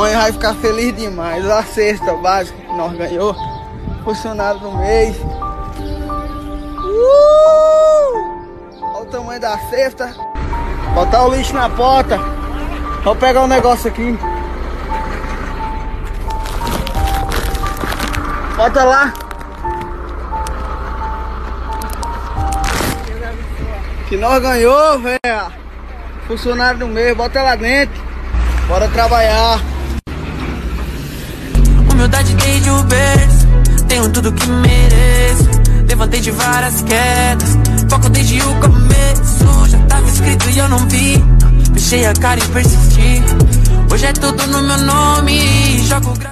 Mãe vai ficar feliz demais. A cesta básica que nós ganhou. Funcionário do mês. Olha o tamanho da cesta. Botar o lixo na porta. Vou pegar um negócio aqui. Bota lá. Que nós ganhou, velho. Funcionário do mês. Bota lá dentro. Bora trabalhar. Humildade desde o berço. Tenho tudo que mereço. Levantei de várias quedas. Foco desde o começo. Já tava escrito e eu não vi. Fechei a cara e persisti. Hoje é tudo no meu nome. Jogo